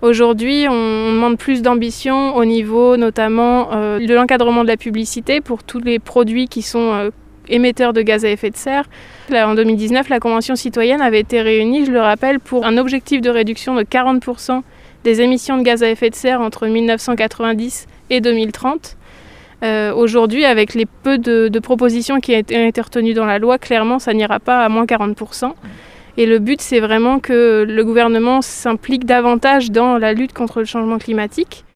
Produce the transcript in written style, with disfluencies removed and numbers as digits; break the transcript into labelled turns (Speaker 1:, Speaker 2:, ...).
Speaker 1: Aujourd'hui, on demande plus d'ambition au niveau notamment de l'encadrement de la publicité pour tous les produits qui sont émetteurs de gaz à effet de serre. Là, en 2019, la Convention citoyenne avait été réunie, je le rappelle, pour un objectif de réduction de 40% des émissions de gaz à effet de serre entre 1990 et 2030. Aujourd'hui, avec les peu de propositions qui ont été retenues dans la loi, clairement, ça n'ira pas à moins 40%. Et le but, c'est vraiment que le gouvernement s'implique davantage dans la lutte contre le changement climatique.